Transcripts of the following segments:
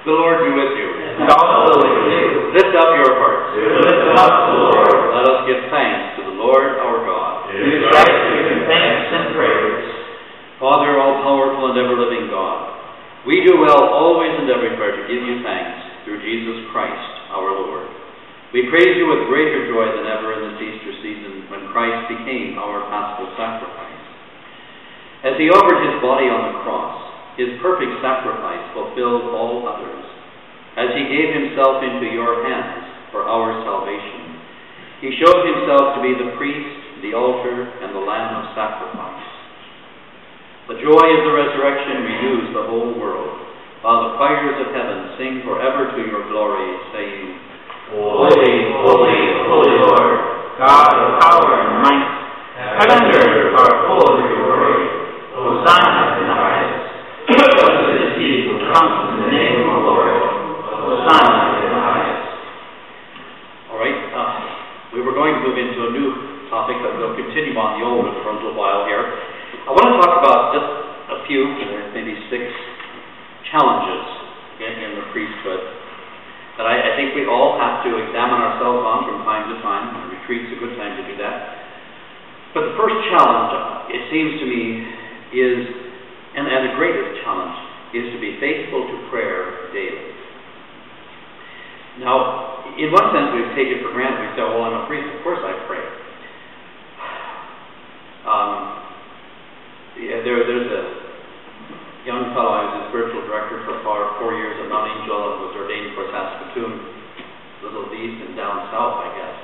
The Lord be with you. And also with you. Lift up your hearts. Lift them up to the Lord. Let us give thanks to the Lord our God. It is right to give thanks and praise. Father, all-powerful and ever-living God, we do well always and everywhere to give you thanks through Jesus Christ our Lord. We praise you with greater joy than ever in this Easter season when Christ became our paschal sacrifice. As he offered his body on the cross, his perfect sacrifice fulfilled all others. As he gave himself into your hands for our salvation, he showed himself to be the priest, the altar, and the lamb of sacrifice. The joy of the resurrection renews the whole world, while the choirs of heaven sing forever to your glory, saying, Holy, holy, holy Lord, God of power and might, heaven and earth are full of your glory. Hosanna in the highest. Blessed is he who comes in the name of the Lord. Hosanna in the highest. All right, we were going to move into a new topic, but we'll continue on the old one for a little while here. I want to talk about just a few, maybe 6 challenges in the priesthood that I think we all have to examine ourselves on from time to time. The retreat's a good time to do that. But the first challenge, it seems to me, is, and the greatest challenge, is to be faithful to prayer daily. Now, in one sense, we take it for granted. We say, well, I'm a priest, of course I pray. There's a young fellow, I was his spiritual director for 4 years at Mount Angel, and was ordained for Saskatoon, a little east and down south, I guess.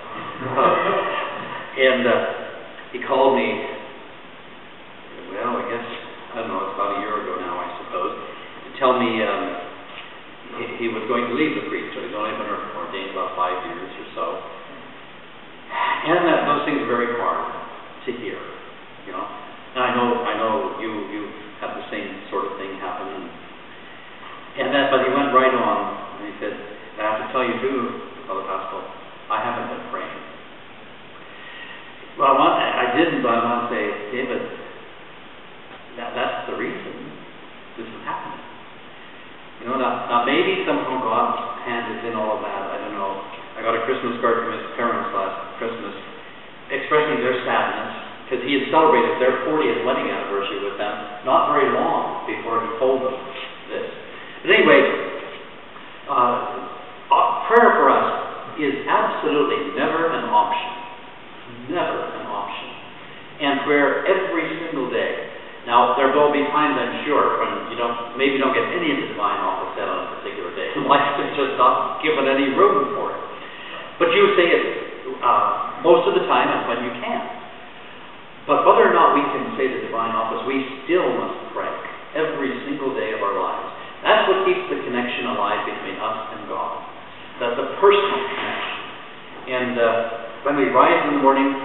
And he called me, well, I guess, I don't know, it's about a year ago now, I suppose, to tell me he was going to leave the priesthood. He's only been ordained about 5 years or so. And those things are very hard to hear, you know. And I know you have the same sort of thing happen. But he went right on, and he said, I have to tell you too, Brother Pascal, I haven't been praying. Well, I didn't, but I want to say, David, that's the reason this is happening. You know, now maybe somehow God's hand is in all of that. I don't know. I got a Christmas card from his parents last Christmas expressing their sadness because he had celebrated their 40th wedding anniversary with them not very long before he told them this. But anyway, prayer for us is absolutely never an option. Never an option. And prayer every single day. Now, there will be times, I'm sure, when you don't get any of the divine office said on a particular day. Life is just not given any room for it. But you say it most of the time and when you can. But whether or not we can say the divine office, we still must pray every single day of our lives. That's what keeps the connection alive between us and God. That's the personal connection. And when we rise in the morning,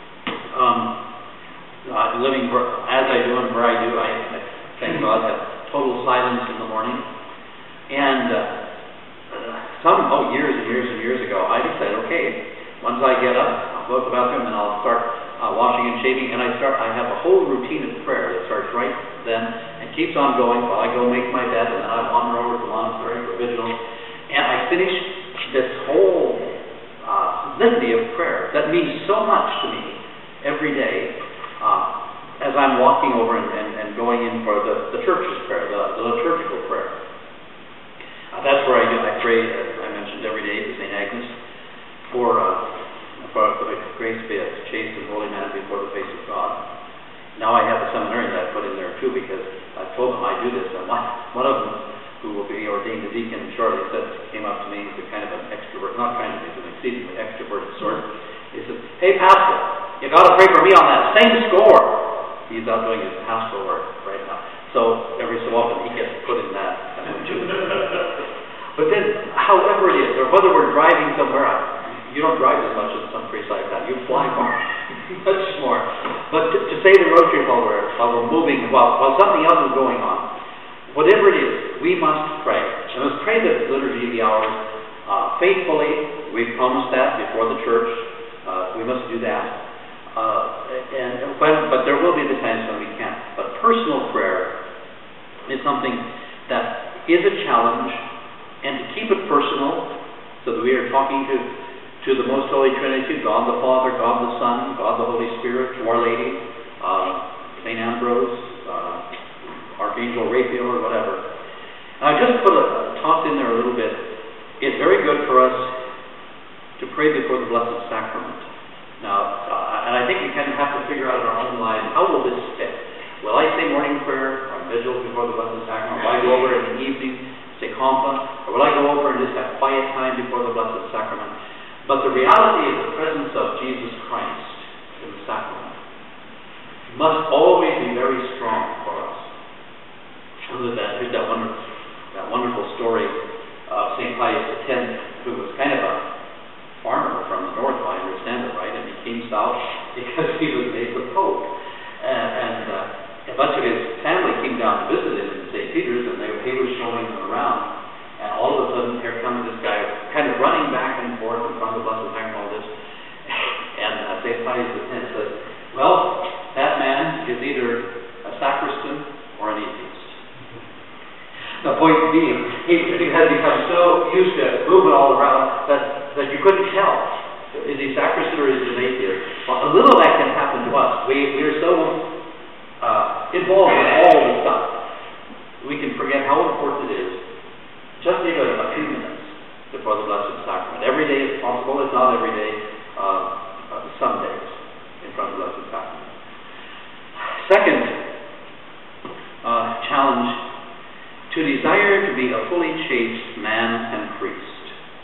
living as I do and where I do, I thank God, have total silence in the morning. And years and years and years ago, I decided, okay, once I get up, I'll go to the bathroom and I'll start washing and shaving, and I have a whole routine of prayer that starts right then and keeps on going while I go make my bed, and then I wander over to the monastery for vigil, and I finish this whole litany of prayer that means so much to me every day as I'm walking over and going in for the church's prayer, the liturgical prayer. That's where I pray, as I mentioned, every day to St. Agnes for the grace to be a chaste and holy man before the face of God. Now I have a seminarian that I put in there too, because I told them I do this, and one of them, who will be ordained a deacon shortly, came up to me. He's a kind of an extrovert, not kind of, he's an exceedingly extroverted sort. He said, "Hey, Pastor, you got to pray for me on that same score." He's out doing his pastoral work right now, so every so often he gets put in that kind of too. But then, however it is, or whether we're driving somewhere, you don't drive as much as some priests like that. You fly more, much more. But to say the rosary while we're moving, while something else is going on, whatever it is, we must pray. We must pray the liturgy of the hours faithfully. We've promised that before the church. We must do that. But there will be the times when we can't. But personal prayer is something that is a challenge, so that we are talking to the Most Holy Trinity, God the Father, God the Son, God the Holy Spirit, to Our Lady, St. Ambrose, Archangel Raphael, or whatever. And I just tossed in there a little bit. It's very good for us to pray before the Blessed Sacrament. Now, and I think we kind of have to figure out in our own lives, how will this fit? Will I say morning prayer or vigil before the Blessed Sacrament? Will I go over in the evening, say Compline? Or will I go over and just have quiet time before the Blessed Sacrament? But the reality of the presence of Jesus Christ in the sacrament must always be very strong for us. Here's that wonderful story of St. Pius X, who was kind of a farmer from the north, if I understand it right, and he came south because he was made the Pope. And a bunch of his family came down to visit him in St. Peter's, and he was showing them around. And all of a sudden, here comes this guy kind of running back and forth in front of the Blessed Sacrament, all this. And St. Pius X says, well, that man is either a sacristan or an atheist. The point being, he had become so used to moving all around that you couldn't tell. Is he sacristan or is he an atheist? Well, a little of that can happen to us. We're so involved in all the stuff, we can forget how important it is. Just take a few minutes before the Blessed Sacrament. Every day is possible, if not every day, some days in front of the Blessed Sacrament. Second challenge, to desire to be a fully chaste man and priest.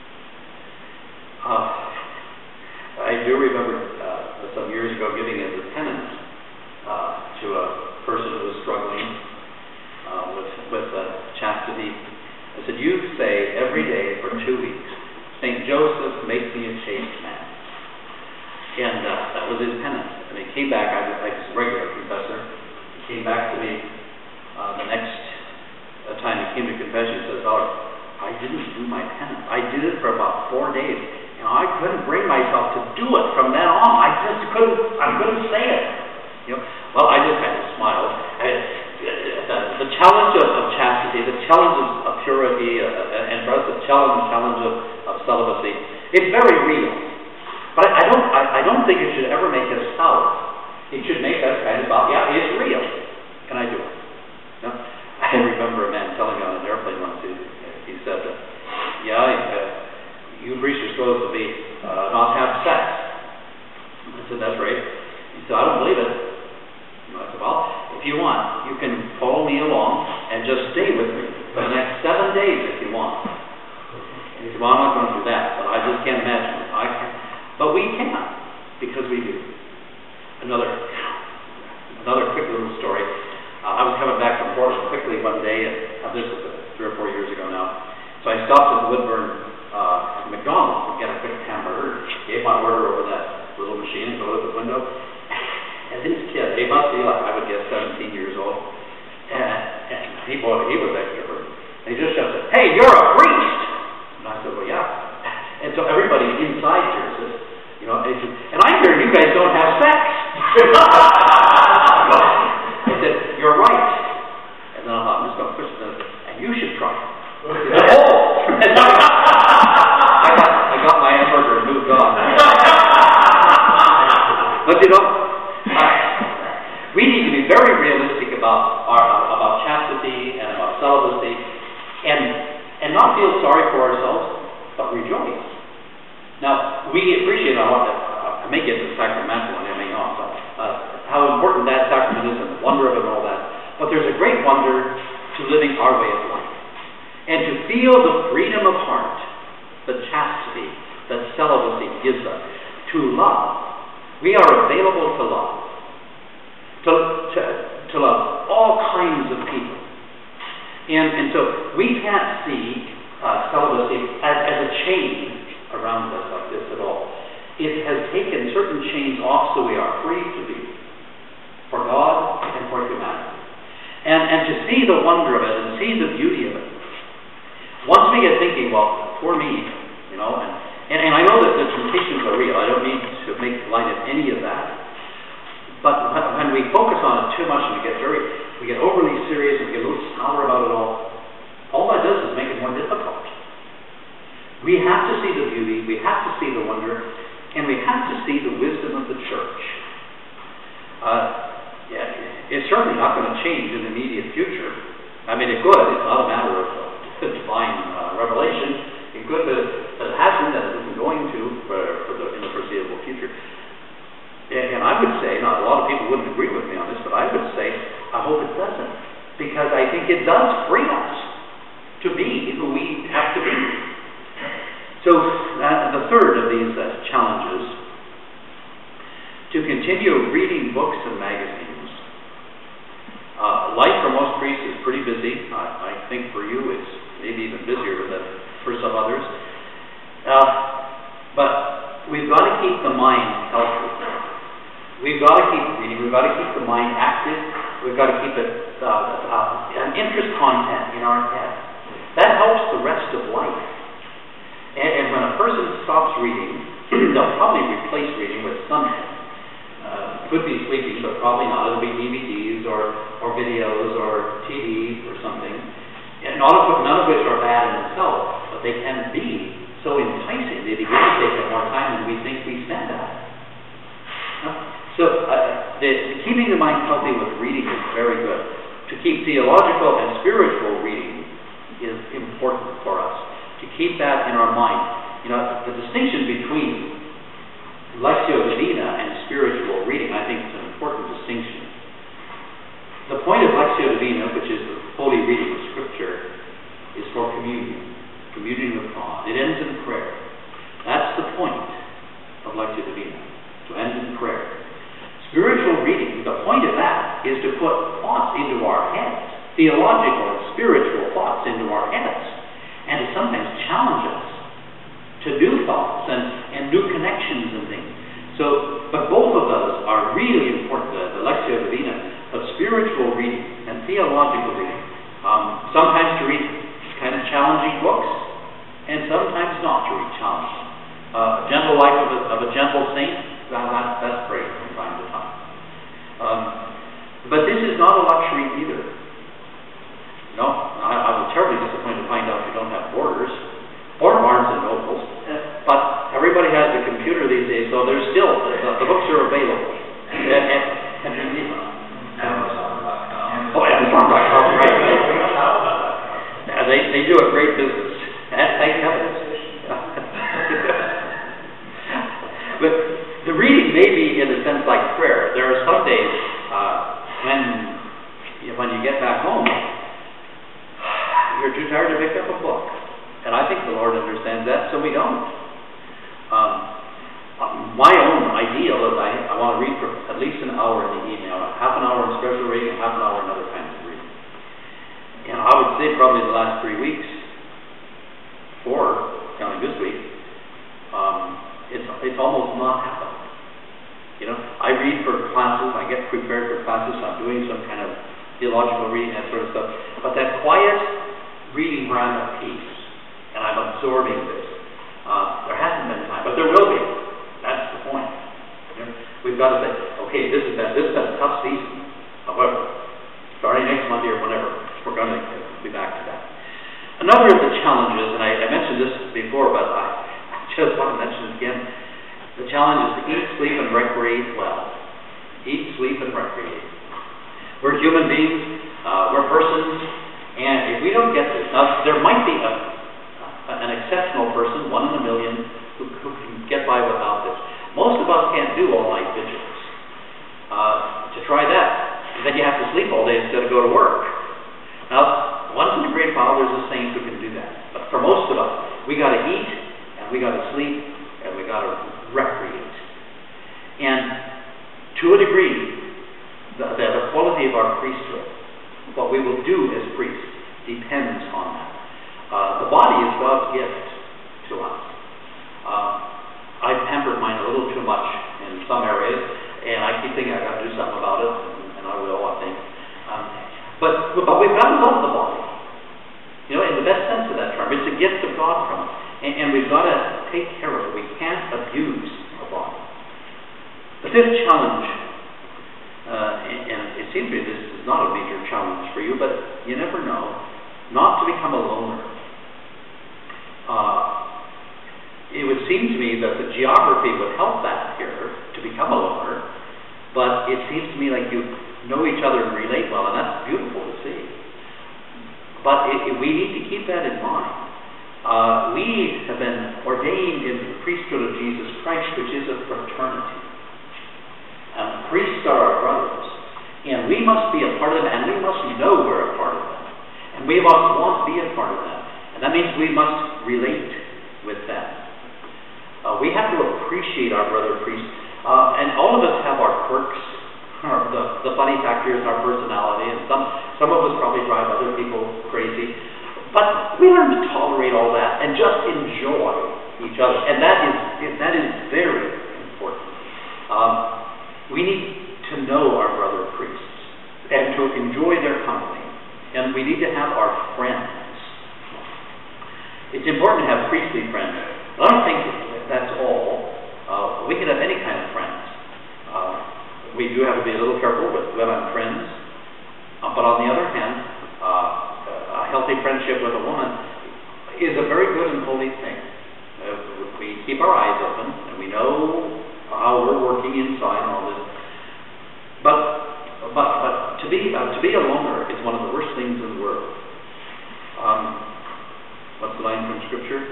I do remember some years ago giving as a penance to a person who was struggling with chastity. I said, you say every day for 2 weeks, St. Joseph, make me a chaste man. And that was his penance. And he came back, I was like a regular confessor, he came back to me the next time he came to confession. He says, oh, I didn't do my penance. I did it for about 4 days. You know, I couldn't bring myself to do it from then on. I couldn't say it. You know, well, I just kind of smiled. The challenge of chastity, the challenge of purity, and for us the challenge of celibacy, it's very real. But I don't think it should ever make us sour. It should make us kind of about, yeah, it's real. Can I do it? You know? I remember a man telling me on an airplane once, he said, you priests are supposed to be not have sex. I said, that's right. He said, I don't believe it. I said, well, if you want, you can follow me along and just stay with me for the next 7 days if you want. And he said, well, I'm not going to do that, but I just can't imagine it. I can't. But we can, because we do. Another quick little story. I was coming back from Portland quickly one day, and this was 3 or 4 years ago now. So I stopped at the Woodburn McDonald's to get a quick hamburger, gave my order over that little machine and go out the window. And this kid, he must be like, I would guess 17 years old, and he was extrovert. And he just shouted, hey, you're a priest! And I said, well, yeah. And so everybody inside hears it, you know, and I hear you guys don't have sex. I said, you're right. And then I thought, I'm just going to push it, and you should try it. I got my hamburger and moved on. But you know, we need to be very realistic about chastity and about celibacy, and not feel sorry for ourselves, but rejoice. Now, we appreciate I may get to the sacramental and I may not, but how important that sacrament is and the wonder of it and all that. But there's a great wonder to living our way of life. And to feel the freedom of heart, the chastity that celibacy gives us, to love. We are available to love. To love all kinds of people. And so we can't see celibacy as a chain around us like this at all. It has taken certain chains off so we are free to be for God and for humanity. And to see the wonder of it and see the beauty of it. Once we get thinking, well, poor me, you know, and I know that the temptations are real. I don't need to make light of any of that. But when we focus on it too much and we get overly serious and we get a little sour about it all that does is make it more difficult. We have to see the beauty, we have to see the wonder, and we have to see the wisdom of the church. It's certainly not going to change in the immediate future. I mean, it could. It's not a matter of divine revelation. It could, but it hasn't, and it isn't going to in the foreseeable future. And I would say, now a lot of people wouldn't agree with me on this, but I would say, I hope it doesn't, because I think it does free us to be who we have to be. So the third of these challenges, to continue reading books and magazines. Life for most priests is pretty busy. I think for you it's maybe even busier than for some others. But we've got to keep the mind healthy. We've got to keep reading. We've got to keep the mind active. We've got to keep it an interest content in our head. That helps the rest of life. And when a person stops reading, they'll probably replace reading with something. Could be sleeping, but probably not. It'll be DVDs or videos or TV or something. And none of which are bad in themselves, but they can be so enticing. They begin to take up more time than we think we spend on it. So keeping the mind healthy with reading is very good. To keep theological and spiritual reading is important for us. To keep that in our mind. The distinction between Lectio Divina and spiritual reading, I think, is an important distinction. The point of Lectio Divina, which is the holy reading of Scripture, is for communion with God. It ends in prayer. That's the point of Lectio Divina, to end in prayer. Spiritual reading, the point of that is to put thoughts into our heads, theological and spiritual thoughts into our heads, and to sometimes challenge us to new thoughts and new connections and things. But both of those are really important, the Lectio Divina, of spiritual reading and theological reading. Sometimes to read kind of challenging books, and sometimes not to read challenging. Gentle Life of a Gentle Saint, that's great from time to time. But this is not a luxury either. No, I was terribly disappointed to find out you don't have Borders or Barnes and Nobles, but everybody has a computer these days, so there's still the books are available. Amazon.com. Oh, Amazon.com, right? They do a great business. Thank heaven. But the reading may be in a sense like prayer. There are some days when you get back home, you're too tired to pick up a book. And I think the Lord understands that, so we don't. My own ideal is I want to read for at least an hour in the evening, half an hour in special reading, half an hour in other kinds of reading. And I would say probably the last 3 weeks, 4, counting this week, it's almost not happened. I read for classes, I get prepared for classes, I'm doing some kind of theological reading, that sort of stuff. But that quiet reading where I'm at peace, and I'm absorbing this. There hasn't been time, but there will be. That's the point. We've got to say, okay, this has been a tough season. However, starting next Monday or whenever, we're going to be back to that. Another of the challenges, and I mentioned this before, but I just want to mention it again. The challenge is to eat, sleep, and recreate well. Eat, sleep, and recreate. We're human beings. We're persons. And if we don't get this, now there might be an exceptional person, 1 in a million, who can get by without this. Most of us can't do all-night vigils. To try that, then you have to sleep all day instead of go to work. Now, once in a great while, there's a saint who can do that. But for most of us, we got to eat, and we got to sleep, and we got to recreate. And to a degree, the quality of our priesthood, what we will do as priests, depends on that. The body is God's gift to us. I've pampered mine a little too much in some areas, and I keep thinking I've got to do something about it, and I will, I think. But we've got to love the body. In the best sense of that term. It's a gift of God from us. And we've got to take care of it. We can't abuse the body. The fifth challenge, and it seems to me this is not a major challenge for you, but you never know, not to become a loner. would seem to me that the geography would help that here to become a loner, but it seems to me like you know each other and relate well, and that's beautiful to see. But we need to keep that in mind. We have been ordained into the priesthood of Jesus Christ, which is a fraternity. And priests are our brothers, and we must be a part of them, and we must know we're a part of them, and we must want to be a part of them, and that means we must relate with them. We have to appreciate our brother priests, and all of us have our quirks, the funny factors in our personality, and some of us probably drive other people crazy. But we learn to tolerate all that and just enjoy each other, and that is very important. We need to know our brother priests and to enjoy their company, and we need to have our friends. It's important to have priestly friends. I don't think that's all. We can have any kind of friends. We do have to be a little careful with women friends, but on the other hand, a healthy friendship with a woman is a very good and holy thing. We keep our eyes open, and we know how we're working inside and all this. But to be a loner is one of the worst things in the world. What's the line from Scripture?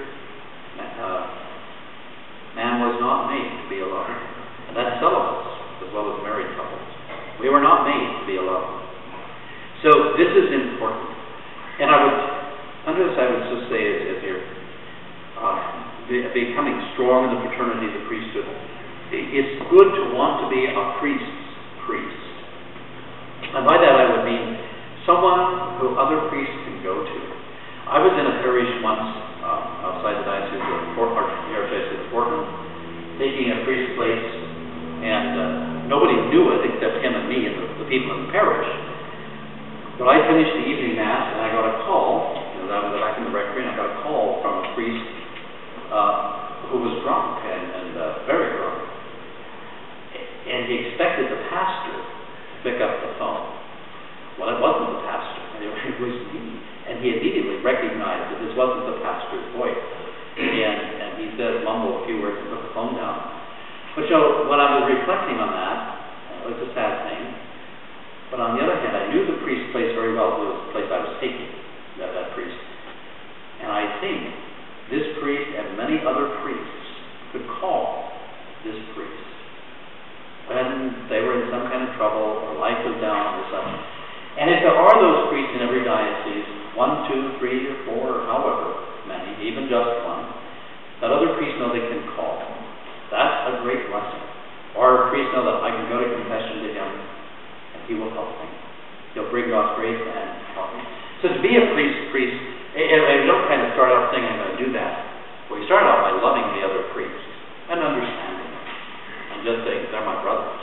Man was not made to be alone, and that's celibates as well as married couples. We were not made to be alone. So this is important. And under this I would just say, as you're becoming strong in the fraternity of the priesthood, it's good to want to be a priest's priest. And by that I would mean someone who other priests can go to. I was in a parish once outside the Diocese of Portland, taking a priest's place, and nobody knew it except him and me and the people in the parish. But I finished the evening mass, and I got a call. I was back in the rectory, and I got a call from a priest who was drunk and very drunk, and he expected the pastor to pick up the phone. Well, it wasn't the pastor; it was me. And he immediately recognized that this wasn't the pastor's voice. And he said, mumbled a few words and put the phone down. But so, when I was reflecting on that, it was a sad thing. But on the other hand, I knew the priest's place very well. It was the place I was taking, that priest. And I think this priest and many other priests could call this priest when they were in some kind of trouble or life was down or something. And if there are those priests in every diocese, 1, 2, 3, or 4, or however many, even just one, that other priests know they can call. That's a great blessing. Or priests know that I can go to confession to him, and he will help me. He'll bring God's grace and help me. So to be a priest, you don't kind of start out saying I'm going to do that. Well, you start out by loving the other priests and understanding them, and just saying they're my brothers.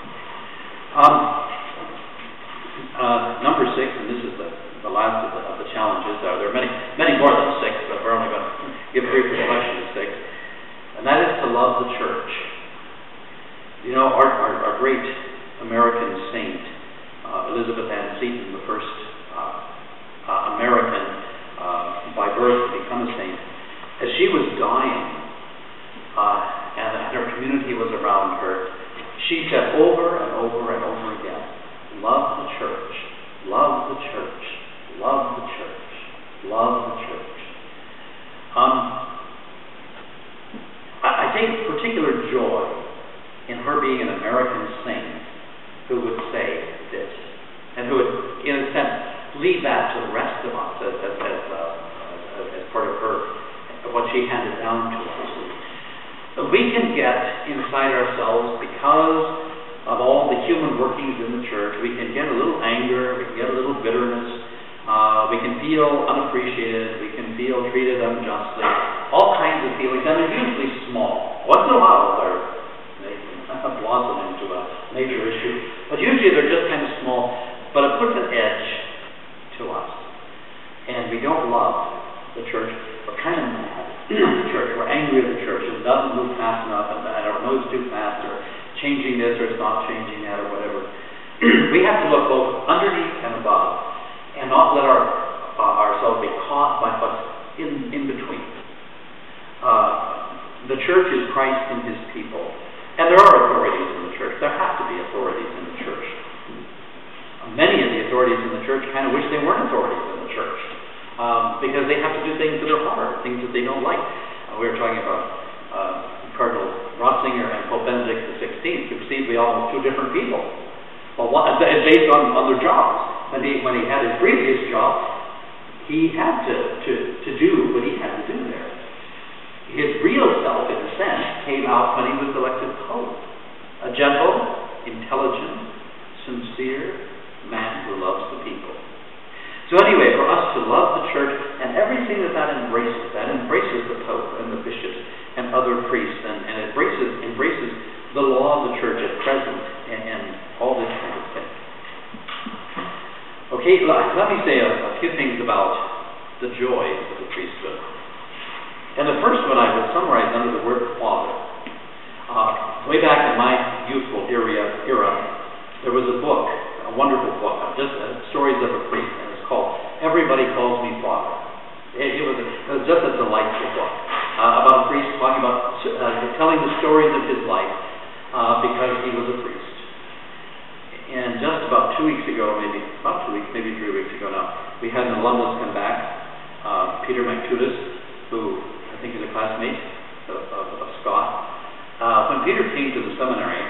Number 6, and this is the last of the challenges. There are many more than 6, but we're only going to give a brief reflection of 6. And that is to love the church. You know, our great American saint, Elizabeth Ann Seton, the first American by birth to become a saint, as she was dying, and her community was around her, she said over and over and over again, love the church, love the church, love the church, love the church. I take particular joy in her being an American saint who would say this, and who would, in a sense, leave that to the rest of us as part of her, what she handed down to us. We can get inside ourselves because of all the human workings in the church. We can get a little anger, we can get a little bitterness, we can feel unappreciated, we can feel treated unjustly, all kinds of feelings, and they're usually small. Once in a while they can blossom into a major issue, but usually they're just kind of small, but it puts an edge to us. And we don't love the church. We're kind of mad at the church. We're angry at the church. It doesn't move fast enough, and I don't know it's too fast, or changing this or it's not changing that, or whatever. We have to look both underneath and above, and not let ourselves be caught by what's in between. The church is Christ in his people. And there are authorities in the church. There have to be authorities in the church. Many of the authorities in the church kind of wish they weren't authorities in the church. Because they have to do things that are hard, things that they don't like. We were talking about Cardinal Ratzinger and Pope Benedict XVI, who seemed to be almost two different people. Well, based on their jobs. When he had his previous job, he had to do what he had to do there. His real self, in a sense, came out when he was elected Pope. A gentle, intelligent, sincere man who loves the people. So anyway, for us to love the church and everything that embraces the Pope and the bishops and other priests, and embraces the law of the church at present and all this kind of thing. Okay, let me say a few things about the joys of the priesthood. And the first one I would summarize under the word Father. Way back in my youthful era, there was a book, a wonderful book, just stories of a priest, and it's called Everybody Calls Me Father. It was just a delightful book about a priest talking about telling the stories of his life because he was a priest. And just about 2 weeks ago, maybe 3 weeks ago now, we had an alumnus come back, Peter McTutis, who I think is a classmate of Scott. When Peter came to the seminary,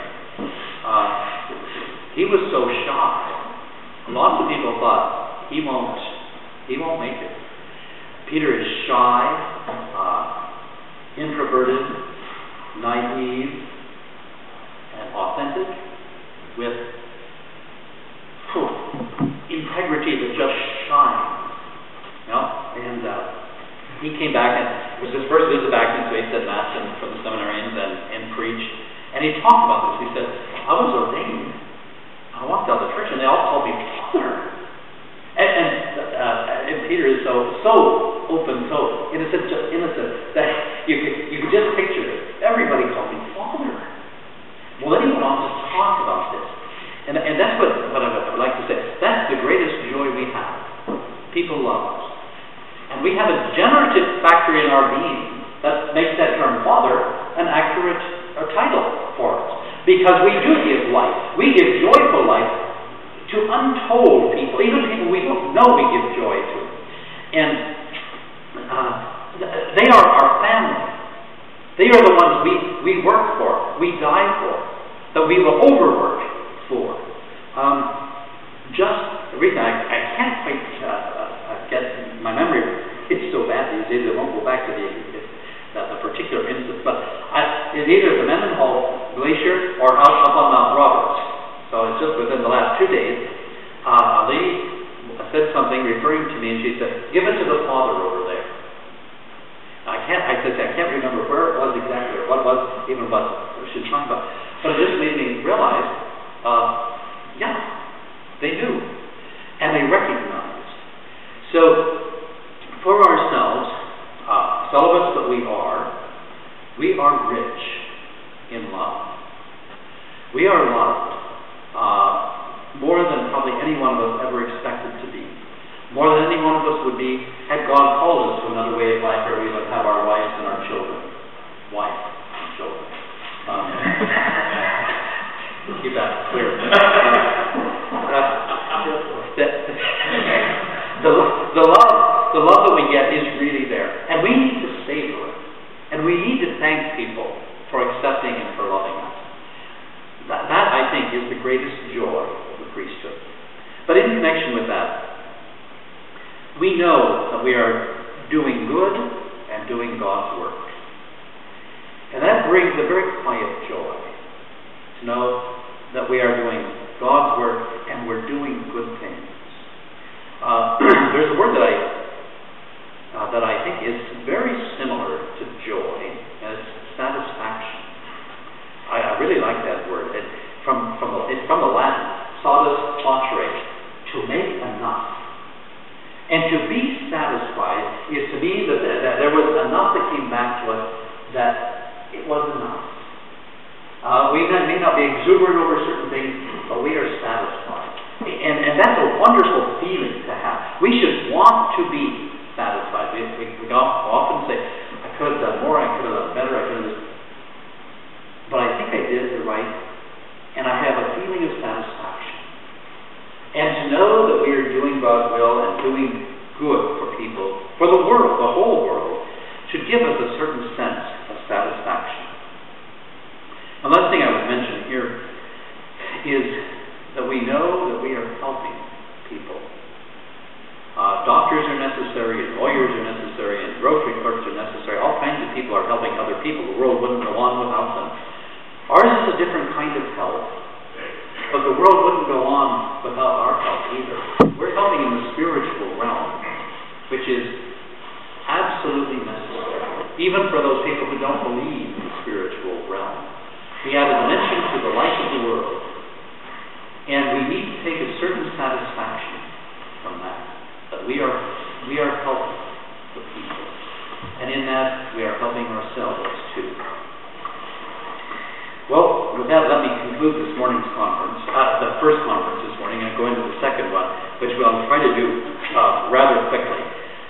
he was so shy. Lots of people thought he won't make it. Peter is shy, introverted, naive, and authentic, with integrity that just shines. And he came back, and it was his first visit back, and so he said Mass for the seminarians and preached. And he talked about this. He said, I was ordained. I walked out of the church, and they all called me Father. And Peter is so open, so innocent that you could just picture it. Everybody called me Father. Well, then he went on to talk about this. And that's what I would like to say. That's the greatest joy we have. People love us. And we have a generative factor in our being that makes that term Father an accurate title for us. Because we do give life. We give joyful life to untold people, even people we don't know we give joy to. And they are our family. They are the ones we work for, we die for, that we will overwork for. Just everything, I can't quite get my memory. It's so bad these days, I won't go back to the particular instance, but it's either the Mendenhall Glacier or out up on Mount Roberts. So it's just within the last 2 days. A lady said something referring to me, and she said, "Give it to the Father over there." I can't remember where it was exactly, or what it was, even what she was talking about. But it just made me realize, yeah, they knew, and they recognized. So, for ourselves, celibates that we are rich in love. We are loved more than probably any one of us ever expected to be. More than any one of us would be had God called us to another way of life where we would have our wives and our children. Wife and children. Keep that clear. The love that we get is really there. And we need to savor it. And we need to thank people for accepting and for loving us. That I think, is the greatest joy of the priesthood. But in connection with that, we know that we are doing good and doing God's work. And that brings a very quiet joy to know that we are doing God's work and we're doing good things. There's a word that I think is very similar to joy, and it's satisfaction. I really like that word. It's from the Latin, salus facere, to make enough. And to be satisfied is to mean that there was enough that came back to us that it was enough. We may not be exuberant over certain things, but we are satisfied. And that's a wonderful feeling to have. We should want to be satisfied. We often say, I could have done more, I could have done better, I could have give us a certain sense of satisfaction. And last thing I would mention here is that we know that we are helping people. Doctors are necessary, and lawyers are necessary, and grocery clerks are necessary. All kinds of people are helping other people. The world wouldn't go on without them. Ours is a different kind of help, but the world wouldn't go on without our help either. We're helping in the spiritual realm, which is absolutely necessary, even for those people who don't believe in the spiritual realm. We add a dimension to the life of the world, and we need to take a certain satisfaction from that we are helping the people, and in that we are helping ourselves too. Well, with that, let me conclude this morning's conference, the first conference this morning, and go into the second one, which we'll try to do rather quickly.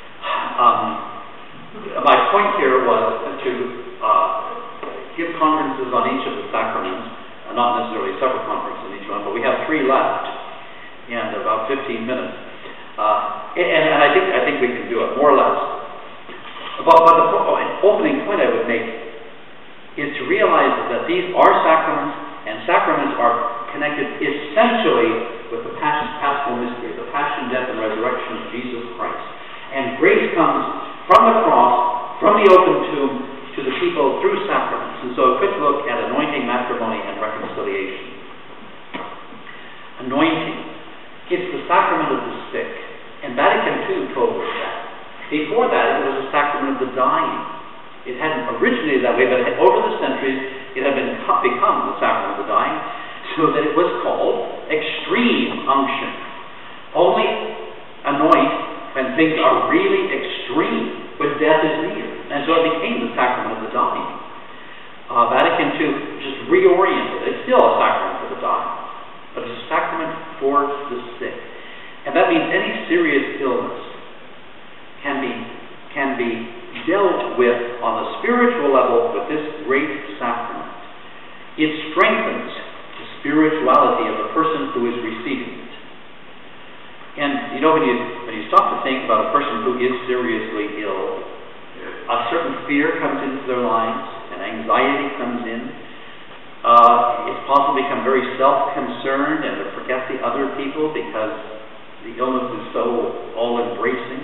My point here was to give conferences on each of the sacraments, not necessarily separate conferences on each one, but we have 3 left, and about 15 minutes. And I think we can do it, more or less. But the opening point I would make is to realize that these are sacraments, and sacraments are connected essentially with the paschal mystery, the passion, death, and resurrection of Jesus Christ. And grace comes from the cross, from the open tomb, to the people through sacraments. And so a quick look at anointing, matrimony, and reconciliation. Anointing. It's the sacrament of the sick. And Vatican II told us that. Before that, it was a sacrament of the dying. It hadn't originated that way, but over the centuries, it had become the sacrament of the dying, so that it was called extreme unction. Only anoint when things are really extreme, when death is near. And so it became the sacrament of the dying. Vatican II just reoriented it. It's still a sacrament for the dying, but it's a sacrament for the sick. And that means any serious illness can be dealt with on the spiritual level with this great sacrament. It strengthens the spirituality of the person who is receiving it. And you know, when you stop to think about a person who is seriously ill, a certain fear comes into their lives, and anxiety comes in. It's possible to become very self-concerned and to forget the other people because the illness is so all-embracing.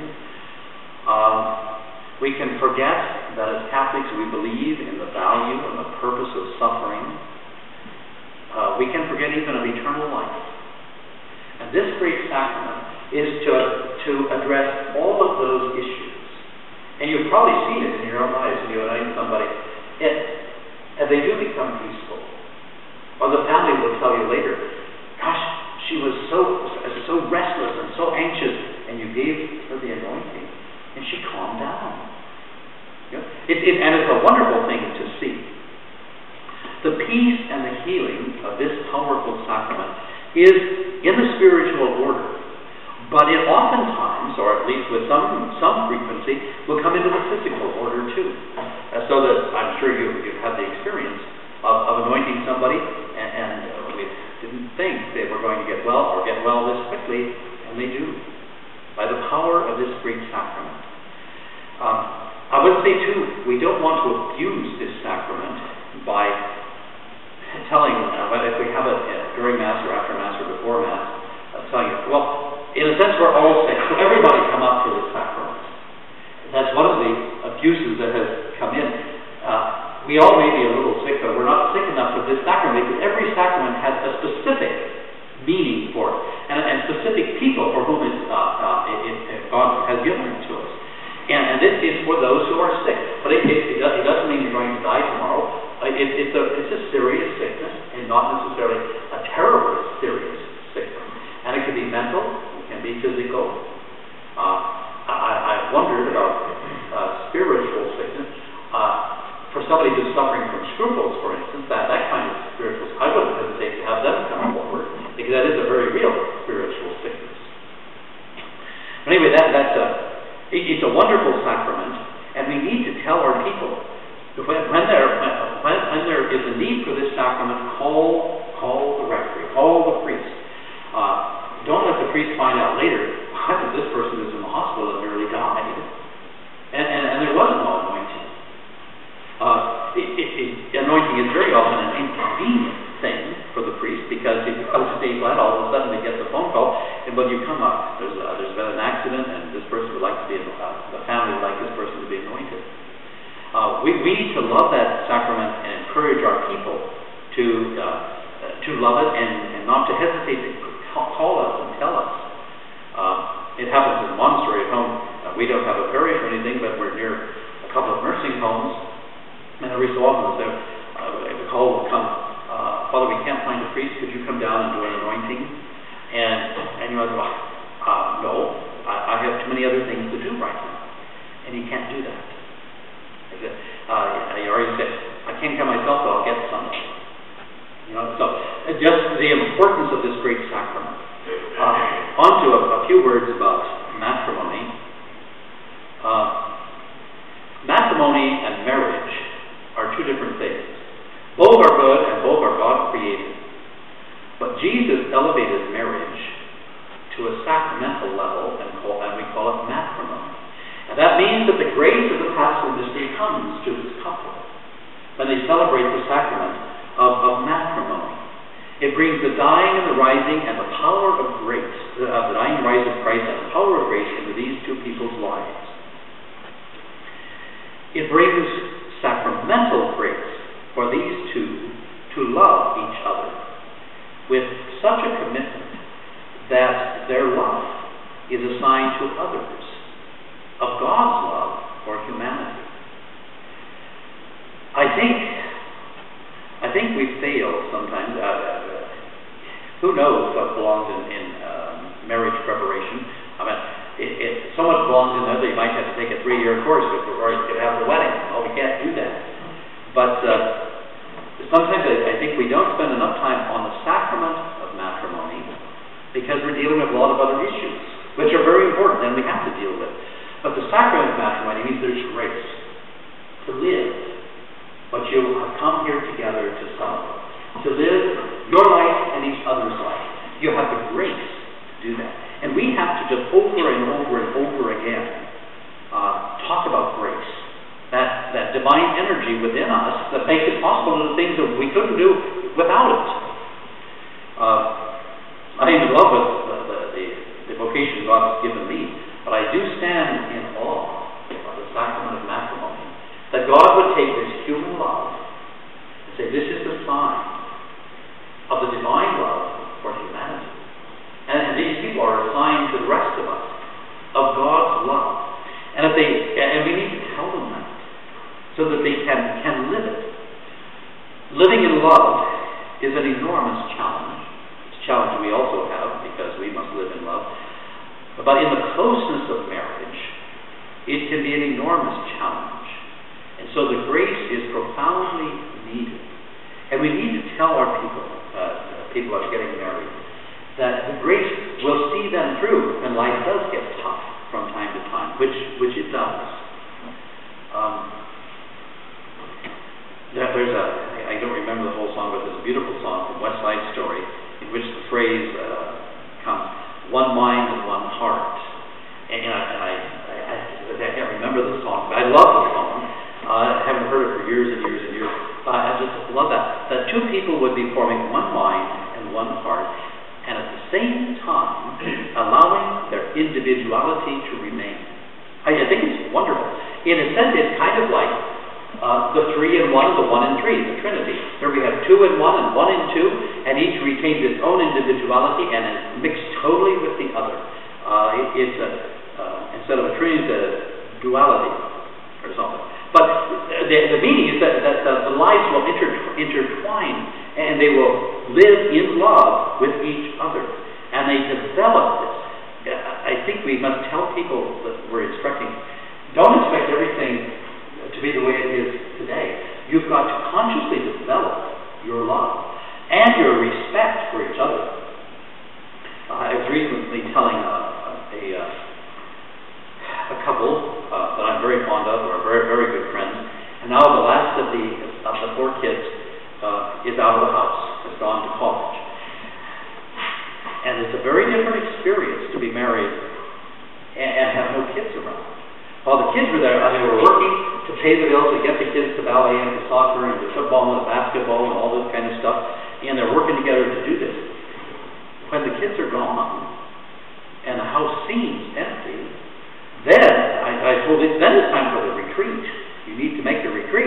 We can forget that as Catholics we believe in the value and the purpose of suffering. We can forget even of eternal life. And this great sacrament is to address all of those issues. And you've probably seen it in your own lives when you anoint somebody. And they do become peaceful. Or the family will tell you later, gosh, she was so restless and so anxious, and you gave her the anointing, and she calmed down. You know? And it's a wonderful thing to see. The peace and the healing of this powerful sacrament is in the spiritual order, but it oftentimes, or at least with some frequency, will come into the physical order too. So that I'm sure you've had the experience of anointing somebody, and we didn't think they were going to get well or get well this quickly, and they do, by the power of this great sacrament. I would say too, we don't want to abuse this sacrament by telling, if we have it during Mass or after Mass or before Mass, telling you, well, in a sense we're all sick, so everybody come up for this sacrament. That's one of the abuses that has come in. We all may be a little sick, but we're not sick enough for this sacrament, because every sacrament has a specific meaning for it, and specific people for whom God has given it to us. And this is for those who are sick. But it doesn't mean you're going to die tomorrow. It's a serious sickness, and not necessarily a terribly serious sickness. And it can be mental, it can be physical. I've wondered about spiritual sickness. For somebody who's suffering from scruples, for instance, that kind of spiritual, I wouldn't hesitate to have them come forward, because that is a very real spiritual sickness. But anyway, it's a wonderful sacrament, and we need to tell our people when there is a need for this sacrament, call the rectory, call the priest. Don't let the priest find out later, I think this person is in the hospital and nearly died, and there was no anointing. We need to love that sacrament and encourage our people to love it and not to hesitate to call us and tell us. It happens in the monastery at home. We don't have a parish or anything, but we're near a couple of nursing homes, and every so often the call will come, Father, we can't find a priest, could you come down and do an anointing? And you might go, no, I have too many other things to do right now, and you can't do that. I said, you already said, I can't come myself, but I'll get somebody. So just the importance of this great sacrament. On to a few words about matrimony. Matrimony and marriage are two different things. Both are good and both are God created. But Jesus elevated marriage to a sacramental level, and we call it matrimony. And that means that the grace of the paschal mystery comes to this couple when they celebrate the sacrament of matrimony. It brings the dying and the rising and the power of grace, the dying and rise of Christ and the power of grace into these two people's lives. It brings sacramental grace for these two to love each other with such a commitment that their love is a sign to others of God's love for humanity. I think we fail sometimes. Who knows what belongs in marriage preparation? I mean, so much belongs in there that you might have to take a 3-year course before you could have the wedding. Oh, we can't do that. But sometimes I think we don't spend enough time on the sacrament of matrimony because we're dealing with a lot of other issues, which are very important and we have to deal with. But the sacrament of matrimony means there's grace to live what you have come here together to celebrate, to live your life and each other's life. You have the grace to do that. And we have to just over and over and over again talk about grace. That divine energy within us that makes it possible to do things that we couldn't do without it. I am in love with the vocation God has given me, but I do stand in awe of the sacrament of matrimony. That God would take this human love and say, this is the sign of the divine love for humanity. And these people are a sign to the rest of us of God's love. And we need to tell them that so that they can live it. Living in love is an enormous challenge. It's a challenge we also have because we must live in love. But in the closeness of marriage, it can be an enormous challenge. And so the grace is profoundly needed. And we need to tell our people who are getting married, that the grace will see them through when life does get tough from time to time, which it does. I don't remember the whole song, but there's a beautiful song from West Side Story in which the phrase comes, one mind and one heart. And I can't remember the song, but I love the song. I haven't heard it for years and years and years. I just love that two people would be forming one mind and one heart, and at the same time allowing their individuality to remain. I think it's wonderful. In a sense, it's kind of like the 3 in 1, the 1 in 3, the Trinity. Here we have 2 in 1 and 1 in 2, and each retains its own individuality and is mixed totally with the other. It's instead of a Trinity, it's a duality or something. But the meaning is that the lives will intertwine and they will live in love with each other. And they develop this. I think we must tell people that we're instructing, don't expect everything to be the way it is today. You've got to consciously develop your love and your respect for each other. I was recently telling a couple that I'm very fond of, or very, very good friends, and now the last of the 4 kids is out of the house, has gone to college. And it's a very different experience to be married and have no kids around. While the kids were there, they were working to pay the bills, to get the kids to ballet and to soccer and to football and to basketball and all this kind of stuff, and they're working together to do this. When the kids are gone and the house seems empty, then I told it, then it's time for the retreat. You need to make the retreat.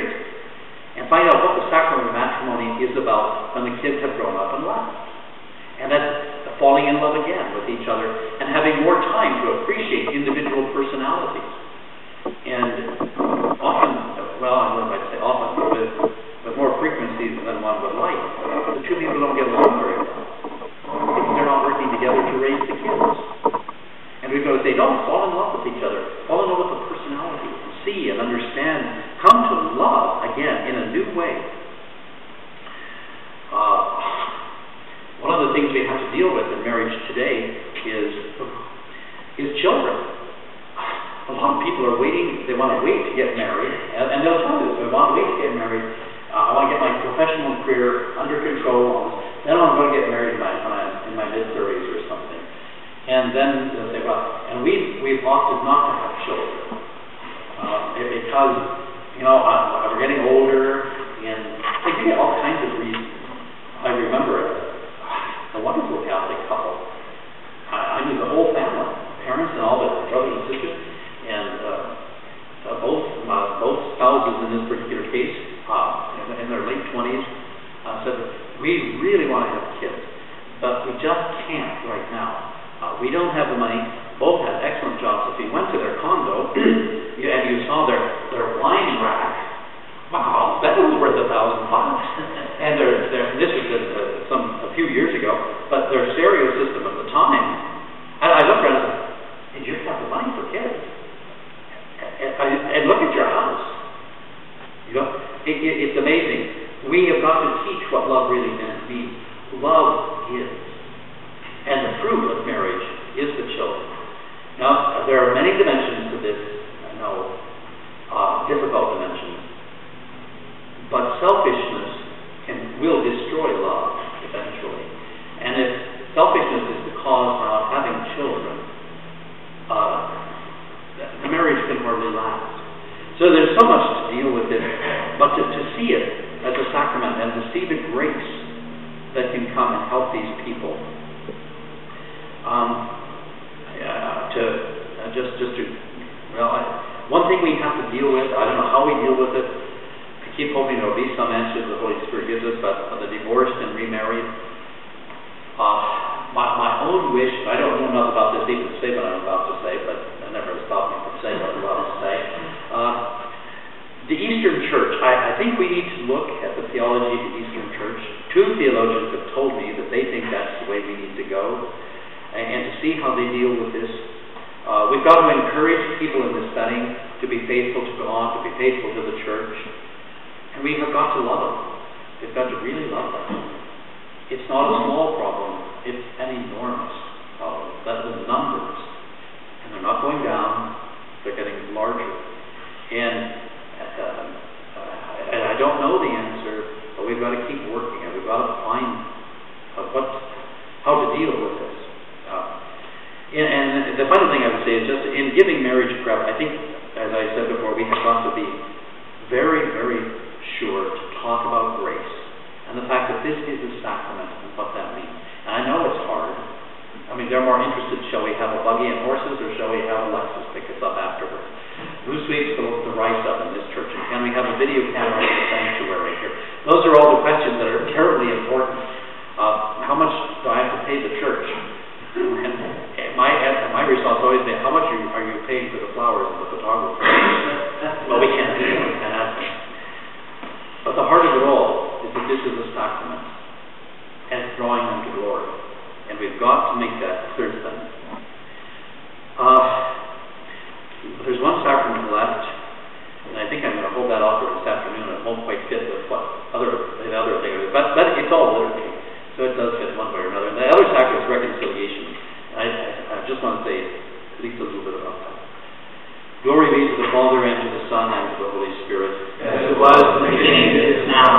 find out what the sacrament of matrimony is about when the kids have grown up and left. And that's falling in love again with each other and having more time to appreciate individual personalities. And often, well, I don't know if I'd say often, with more frequency than one would like, the two people don't get along very well because they're not working together to raise the kids. And we've got to say, don't fall in love with each other. Fall in love with the personality. See and understand. Come to love again in a new way. One of the things we have to deal with in marriage today is children. A lot of people are waiting. They want to wait to get married, and they'll tell you, they want to wait to get married. I want to get my professional career under control. Then I'm going to get married in my mid-30s or something. And then they'll say, well, and we've opted not to have children because, we're getting older, and they can get all kinds of reasons. I remember a wonderful Catholic couple. I knew the whole family, parents and all the brothers and sisters, and both spouses in this particular case, in their late 20s, said, we really want to have kids, but we just can't right now. We don't have the money. Both had excellent jobs. If you went to their condo and you saw their wine rack, wow, that was worth $1,000. And this was a few years ago, but their stereo system at the time, I looked around and said, did you have the money for kids? And look at your house. It's amazing. We have got to teach what love really means. Love is. And the fruit of marriage is the children. Now, there are many dimensions to this, I know, difficult dimensions. But selfishness will destroy love eventually. And if selfishness is the cause for not having children, the marriage can hardly last. So there's so much to deal with it, but to see it as a sacrament and to see the grace that can come and help these people. One thing we have to deal with, I don't know how we deal with it. I keep hoping there will be some answer the Holy Spirit gives us, but the divorced and remarried. My own wish, I don't know enough about this even to say what I'm about to say, but that never stopped me from saying what I'm about to say. The Eastern Church, I think we need to look at the theology of the Eastern Church. Two theologians have told me that they think that's the way we need to go, and to see how they deal with this. We've got to encourage people in this setting to be faithful to God, to be faithful to the Church, and we have got to love them. We've got to really love them. It's not a small problem, it's an enormous problem. That's the numbers, and they're not going down, they're getting larger. And I don't know the answer, but we've got to keep working and we've got to find how to deal with this. And the final thing I would say is just in giving marriage prep, I think, as I said before, we have got to be very, very sure to talk about grace and the fact that this is a sacrament and what that means. And I know it's hard. I mean, they're more interested, shall we have a buggy and horses or shall we have a Lexus pick us up afterwards? Who sweeps the rice up in this church? And can we have a video camera in the sanctuary here? Those are all the questions that are terribly important. How much do I have to pay the church? And my response always is, how much are you paying for the flowers and the photographer? Well, we can't do that. We can't ask them. But the heart of it all is that this is a sacrament, and it's drawing them to glory. And we've got to make that clear to them. There's one sacrament left, and I think I'm going to hold that off for this afternoon. It won't quite fit with what the other thing is, but it's all liturgy, so it does fit one way or another. And the other sacrament is reconciliation. I just want to say at least a little bit about that. Glory be to the Father, and to the Son, and to the Holy Spirit. As it was in the beginning, it is now,